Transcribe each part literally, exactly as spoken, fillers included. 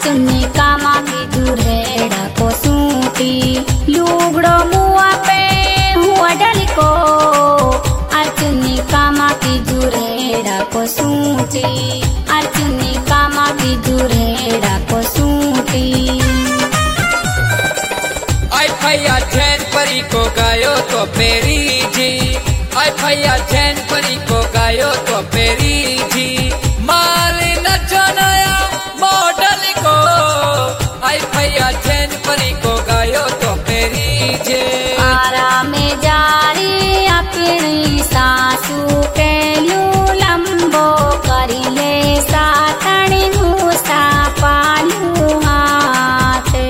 चुन्नी कामा की दुरेड़ा को सूटी लुगड़ो मुआ पे हुआ डली को अर्चुनी कामा की दुरेड़ा को सूटी अर्चुनी कामा की दुरेड़ा को सूटी आई भैया जैन परी को गायो तो पेरी जी आई भैया जैन परी को गायो तो पेरी जी माली नचो नया मॉडल को आई भैया जैन परी को गायो तो पेरी जे आरा में जारी अपनी सासू के लू लंबो करिले सातणी मूसा पालू हाथे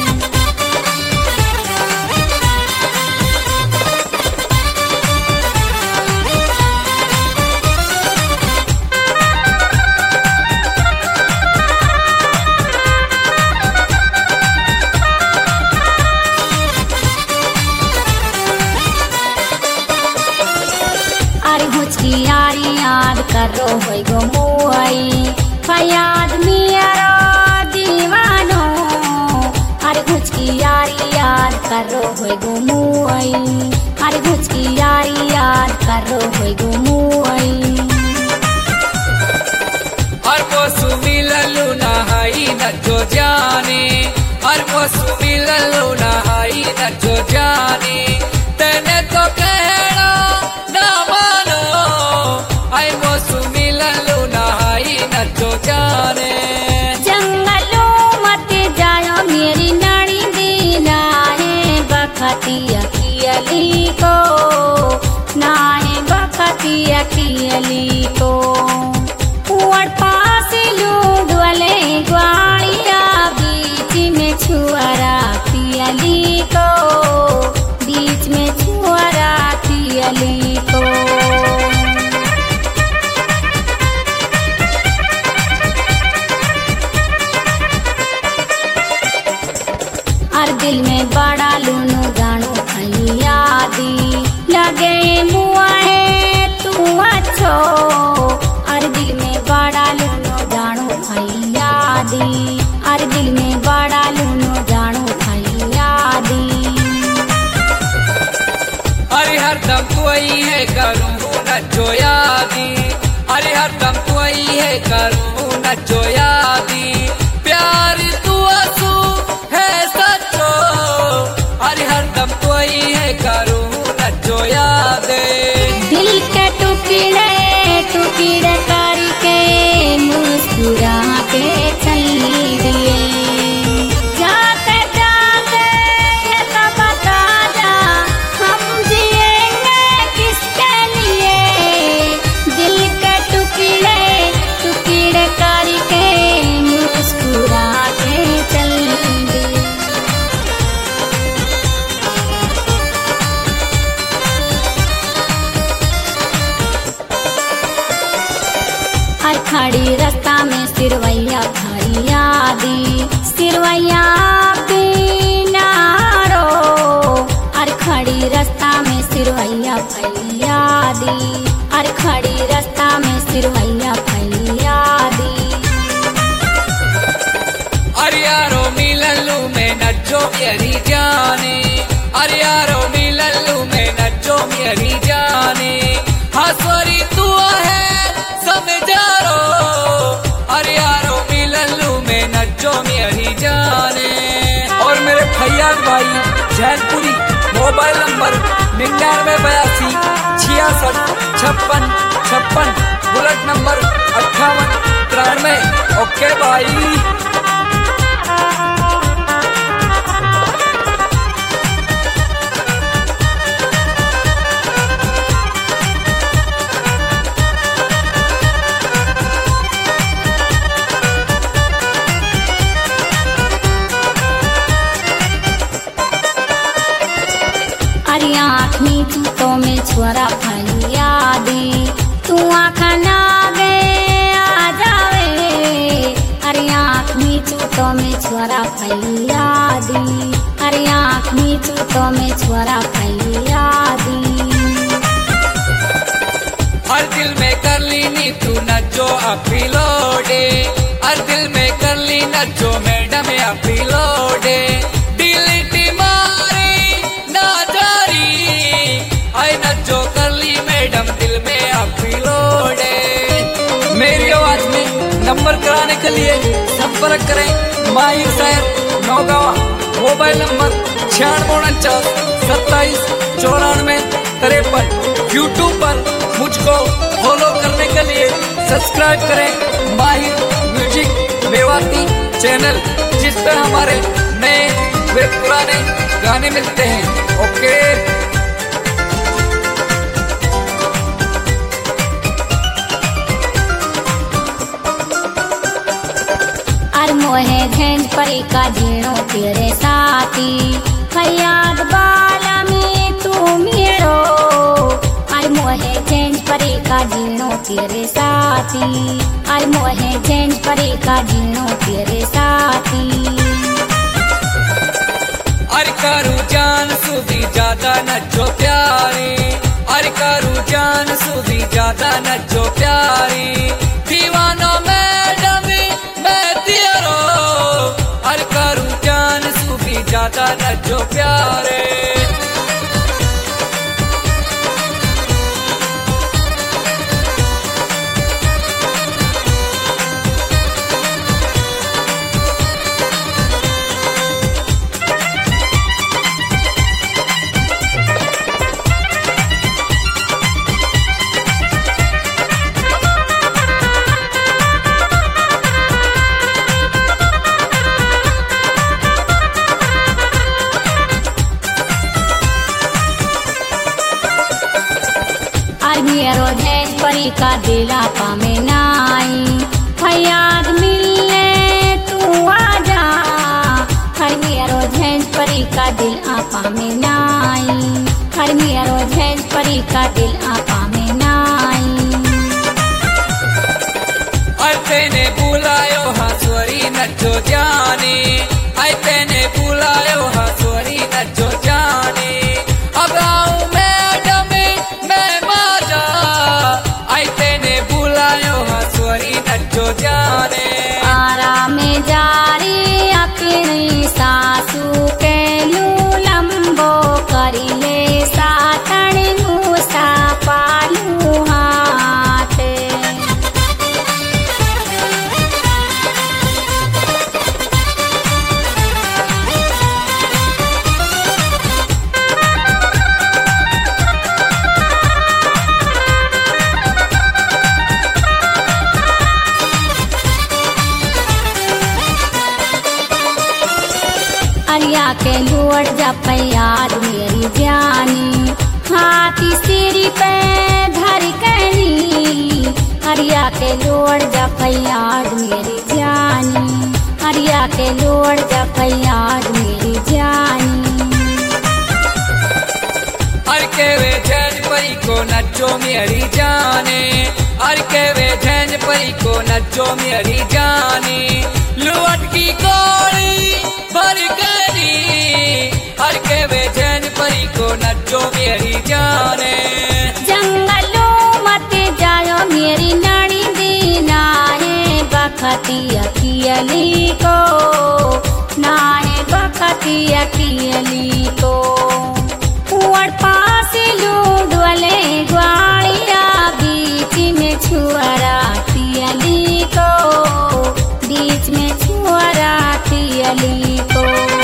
यारी याद करो होई गो मुआई फयाद मियारो दीवानो अरे कुछ की यारी याद करो होई गो मुआई अरे कुछ की यारी याद करो होई गो मुआई हर को सुमिललु नहाई न जो जाने हर को सुमिललु नहाई न जो जाने तेने तो कहना ना मानो आई वो सुमिललु नहाई न जो जाने जंगलों मत जायो मेरी नानी दीना है बखतिया कियली को ना है बखतिया कियली को उड़ पास लूड वाले ग्वालिया बीच में छुआरा पियली को बीच में छुआरा पियली को हर दिल में बड़ा लूनू जानो यादी लगे मुआए तू अच्छो हर दिल में बड़ा लूनू जानो यादी हर दिल में बड़ा लूनू जानो यादी अरे हर दम तू ही है करूँ न जो यादी अरे हर दम तू ही है करूँ न जो यादी प्यार तू आंसू है सच्चो अरे हर दम तू ही है करूँ न जो यादे दिल के टुकड़े टुकड़े करके मुस्कुरा के चली दिए जाते जाते ये तो बता जा हम जिएंगे किसके लिए दिल के टुकड़े टुकड़े करके मुस्कुरा के चली दिए हर खड़ी रास्ता में सिरवैया भैया दी सिरवैया बिनारो हर खड़ी रास्ता में सिरवैया भैया दी हर खड़ी रास्ता में सिरवैया भैया दी अरे यारो मिललू में नचो मेरी जाने अरे यारो मिललू में नचो मेरी जाने हसवरी तू है समझा रो अरे यारो मिललू में नचो मेरी जाने और मेरे फैयाज भाई जैनपुरी मोबाइल नंबर निन्यानवे बयासी छियासठ छप्पन छप्पन बुलेट नंबर अट्ठावन तिरानवे ओके भाई। अरे आँख में जूतों में छोरा भैया दे तू आँखा ना गे आ जावे अरे आँख में जूतों में छोरा भैया दे अरे आँख में जूतों में छोरा भैया दे हर दिल में कर ली नी तू नचो अभी लोडे हर दिल में कर ली नचो के लिए संपर्क करें माहिर शहर नौगांव। मोबाइल नंबर छियानवे उनचास सत्ताईस चौरानवे तिरपन। यूट्यूब पर मुझको फॉलो करने के लिए सब्सक्राइब करें माहिर म्यूजिक मेवाती चैनल, जिस पर हमारे नए व पुराने गाने मिलते हैं। ओके। मोहे झेंझ परी का झीणो तेरे साथी, फरियाद बाला में तू मेरो। अरे मोहे झेंझ परी का झीणो तेरे साथी, अरे मोहे झेंझ परी का झीणो तेरे साथी। अरे करू जान सुधी ज्यादा नचो प्यारी, अरे करू जान सुधी ज्यादा नचो प्यारी। दीवाना मैडम मैं तेरो, अरे करू जान सुधी ज्यादा नचो प्यारे। मेरो झेंझ परी का दिल आपा में नाई, फरियाद मिलने तू आजा। हर मेरो झेंझ परी का दिल आपा में नाई, हर मेरो झेंझ परी का दिल आपा में नाई। तेने बुलायो हंसवरी नचो जाने, आई तेने बुलायो हंसवरी नचो जाने। अब आऊं मैडम मैं माजा, आई तेने बुलायो हंसवरी नचो जाने। आरा में जारी अपनी सासू के लूलम्बो करी ले सातण मूसा पालू हाथ। अरिया के लूट जप याद मेरी जानी, हाथी सिरी पे धर कनी। अरिया के लूट जप याद मेरी जानी, अरिया के लूट जप याद मेरी जानी। अर के वे झेंझ परी को नचो मेरी जाने, अर के वे झेंझ परी को नचो मेरी जानी। लुवट की गोली भर करी, हर के वे झेंझ परी को नचो मेरी जाने। जंगलों मत जायो मेरी नानी दीना है बखती अकियली को, ना है बखती अकियली को। उड़ पास लूडवले ग्वालिया बीच में छुअरा तियली को, बीच में छुअरा तियली को।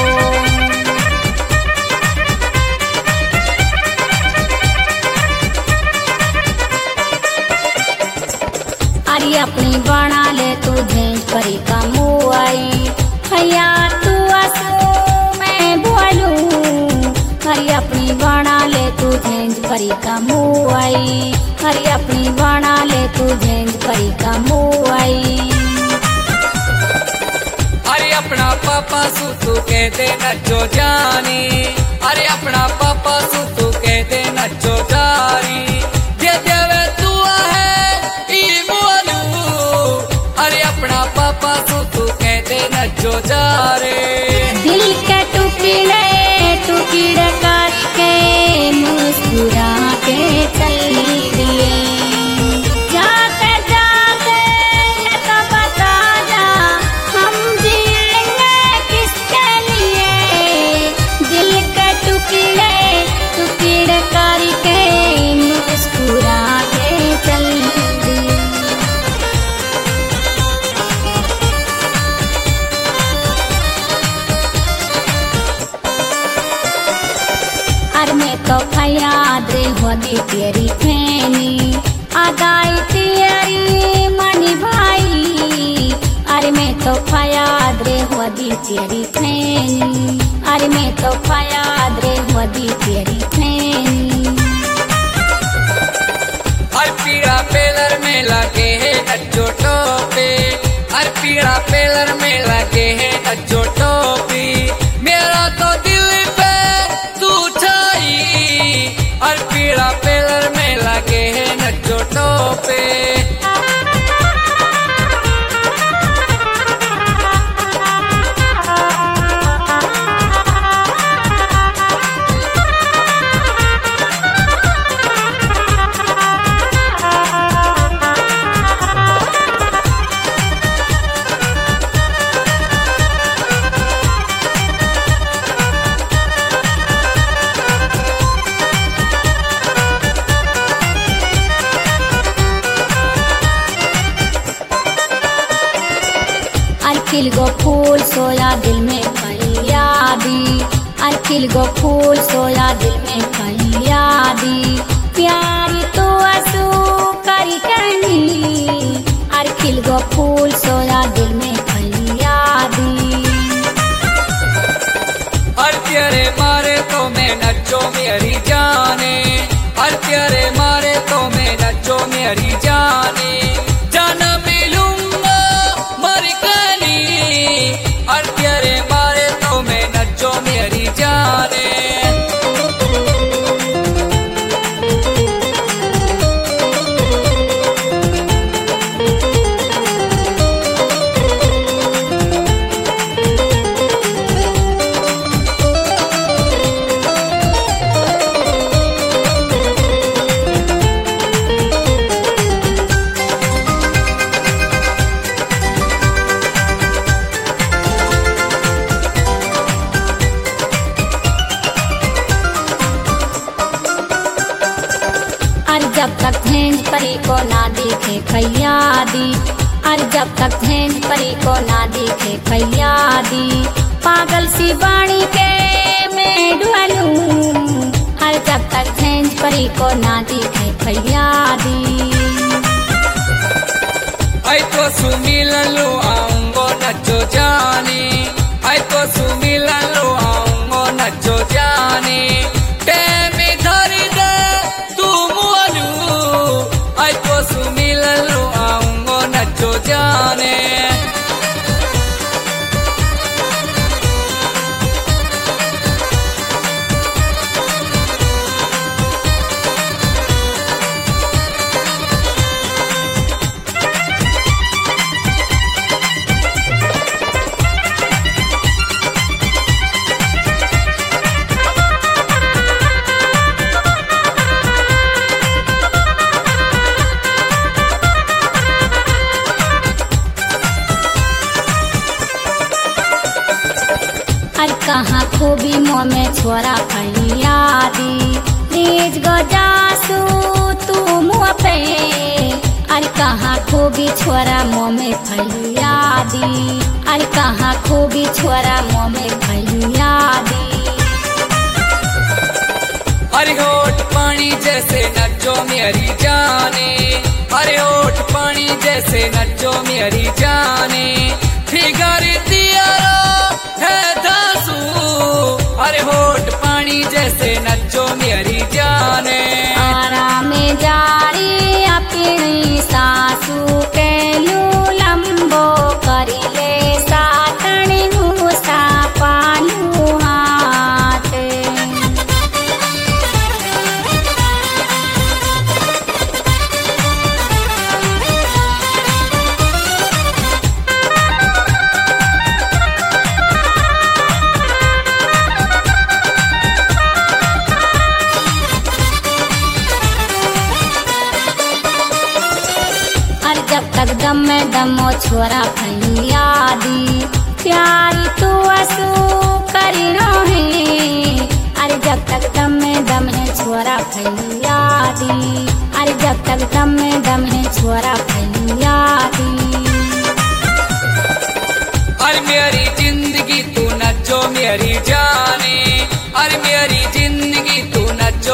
अरे अपनी बना ले तू झेंझ परी का मुआई, भैया तू असू मैं बोलूं। अरे अपनी बना ले तू झेंझ परी का मुआई, अरे अपनी बना ले तू झेंझ परी का मुआई। अरे अपना पापा सू तू कहते नचो जानी, अरे अपना पापा सू तू कहते नचो जानी। दे देवे तू है ई मोलू, अरे अपना पापा सू तू कहते नचो जा रे। दिल के टुकड़े टुकड़े करके मुस्कुरा के चल दिए, जाते जाते ये तो बता जा हम जिएंगे किसके लिए। दिल के टुकड़े टुकड़े करके मुस्कुरा के चल दिए। तो फयाद रे होदी तेरी फैनी आदाई तेरी मनी भाई अरे मैं तो फयाद रे होदी तेरी फैनी अरे मैं तो फयाद रे होदी तेरी फैनी। और पीड़ा पेलर में लगे है नचो टोपे और पीड़ा पेलर में लगे है नचो टोपी मेरा तो दिल पे तू छाई और पीड़ा पेलर में लगे है नचो टोपे। अर्किल गो फूल सोया दिल में फरियादी अर्किल गो फूल सोया दिल में फरियादी प्यारी तो आंसू करी कहनी अर्किल गो फूल सोया दिल में फरियादी। और तेरे मारे तो मैं नचो मेरी जाने और तेरे मारे तो मैं नचो मेरी जाने जाना मिलूंगा मर कनी और तेरे मारे तो मैं नचो मेरी जाने। जब तक भेंज परी को ना देखे फैयादी अरे जब तक भेंज परी को ना देखे फैयादी पागल सी बाणी के मैं ढूंढूं अरे जब तक भेंज परी को ना देखे फैयादी। आई तो सुमिल लो आऊंगो नचो जाने आई तो सुमिल लो आऊंगो नचो जाने सुमिल लो आऊंगो नचो जाने। अरे कहाँ खूबी मुँह में छोरा फैयादी रीज गजासू तू मुँह पे अरे कहाँ खूबी छोरा मुँह में फैयादी अरे कहाँ खूबी छोरा मुँह में फैयादी। अरे होठ पानी जैसे नचो मेरी जाने अरे होठ पानी जैसे नचो मेरी जाने फिगर दिया है दासू अरे होठ पानी जैसे नचो मेरी जाने। आराम जारी अपनी सासू के लू लंबो करी ले सातनी मुसा पालू हाथ। तक दम में दमो छोरा फैयादी प्यारी तो असू करी है अरे जब तक दम में दम है छोरा फैयादी अरे जब तक दम में दम है छोरा फैयादी। अरे मेरी जिंदगी तू नचो मेरी जाने अरे मेरी जिंदगी तू नचो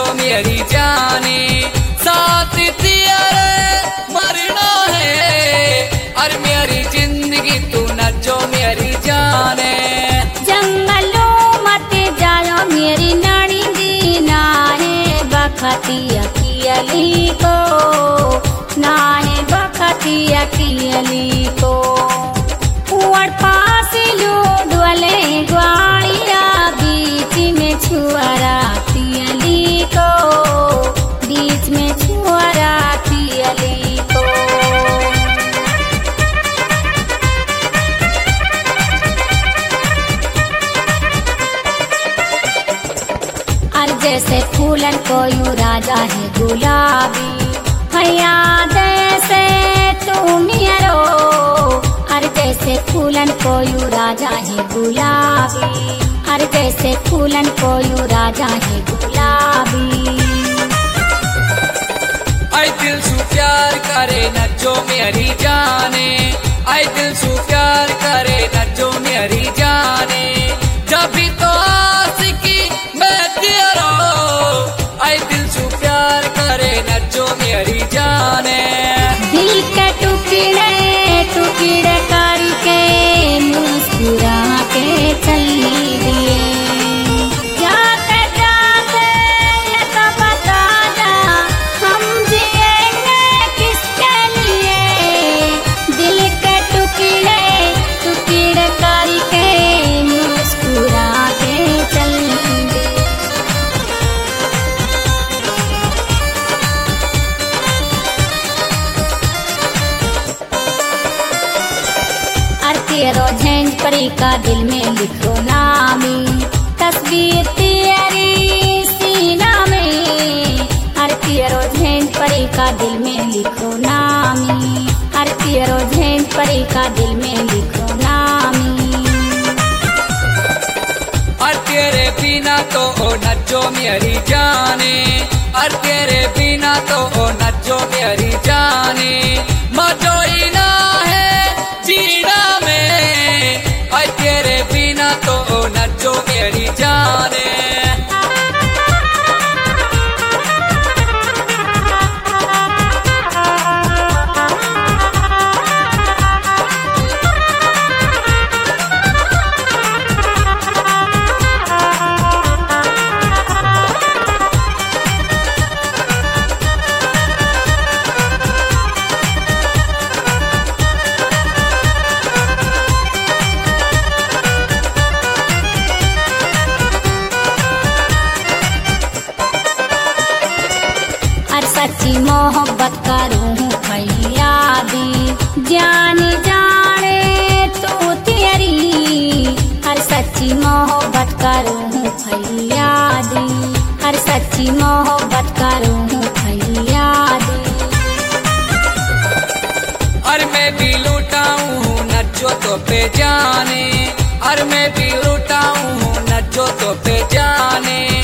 बखती अकियली को, नाहे बखती अकियली को। कुंवर पास लूडवले ग्वालिया, बीच में छुअरा पियली को, बीच में छुअरा पियली को। और जैसे फूलन को यू राजा है गुलाबी, भैया जैसे तू मेरो। और जैसे फूलन को यू राजा है गुलाबी, और जैसे फूलन को यू राजा है गुलाबी। आई दिल सु प्यार करे नचो मेरी जाने, आई दिल सु प्यार करे नचो मेरी जाने। जब भी तो आशिकी मैं तेरा, आई दिल सु प्यार करे नचो मेरी जाने। दिल के टुकड़े टुकड़े करके मुस्कुरा के चली दिए। जाते जाते ये तो बता जा, हम जिएंगे किसके लिए। दिल के टुकड़े टुकड़े करके मुस्कुरा के चली दिए। और तेरो झेंझ परी का दिल में लिखो नामी, तस्वीर तेरी सीना में। और तेरो झेंझ परी का दिल में लिखो नामी, और तेरो झेंझ परी का दिल में लिखो नामी। और तेरे बिना तो ओ नचो मेरी जाने, और तेरे बिना तो ओ नचो मेरी जाने। मजो ही ना है जीना में, और तेरे बिना तो ओ नचो मेरी जाने। सच्ची मोहब्बत करूँ भैया दी, जान जाने तू तेरी। हर सच्ची मोहब्बत करूँ भैया दी, हर सच्ची मोहब्बत करूँ भैया दी। और मैं भी लुटाऊँ नचो तो पे जाने, और मैं भी लुटाऊँ नचो तो पे जाने।